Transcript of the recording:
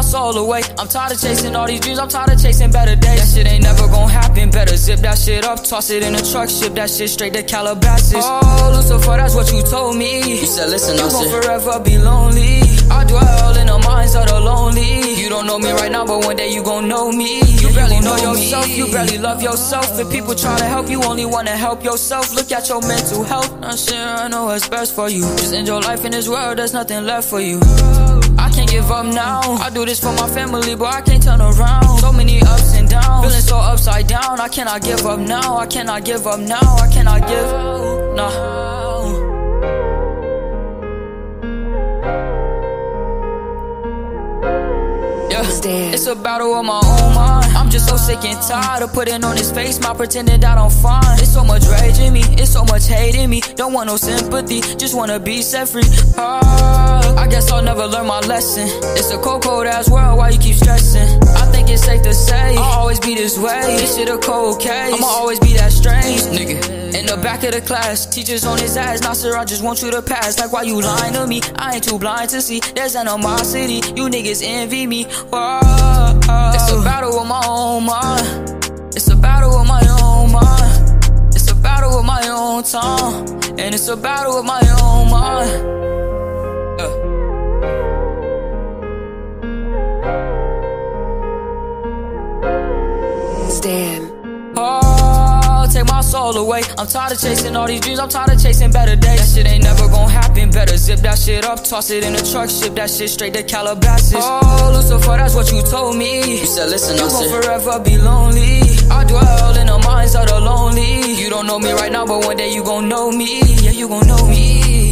soul away. I'm tired of chasing all these dreams, I'm tired of chasing better days. That shit ain't never gon' happen, better zip that shit up, toss it in a truck, ship that shit straight to Calabasas. Oh, Lucifer, that's what you told me. You said, listen, you gon' forever be lonely. I dwell in the minds of the lonely. You don't know me right now, but one day you gon' know me. You barely know yourself, you barely love yourself. If people try to help you, only wanna help yourself. Look at your mental health. Not sure I know what's best for you. Just enjoy life in this world, there's nothing left for you. I can't give up now. I do this for my family, but I can't turn around. So many ups and downs, feeling so upside down. I cannot give up now. I cannot give up now. I cannot give up now. It's a battle of my own mind. I'm just so sick and tired of putting on this face, my pretending that I'm fine. It's so much rage in me, it's so much hate in me. Don't want no sympathy, just wanna be set free. I guess I'll never learn my lesson. It's a cold, cold ass world, why you keep stressing? I think it's safe to say I'll always be this way. This shit a cold case, I'ma always be that strange nigga. In the back of the class, teachers on his ass. Nah, sir, I just want you to pass. Like, why you lying to me? I ain't too blind to see there's animosity. You niggas envy me. It's a battle with my own mind. It's a battle with my own mind. It's a battle with my own time. And it's a battle with my own mind. Stan. Oh, take my soul away. I'm tired of chasing all these dreams, I'm tired of chasing better days. That shit ain't never gon' happen, better zip that shit up, toss it in a truck, ship that shit straight to Calabasas. Oh, Lucifer, that's what you told me. You said, listen, you gon' forever be lonely. I dwell in the minds of the lonely. You don't know me right now, but one day you gon' know me. Yeah, you gon' know me.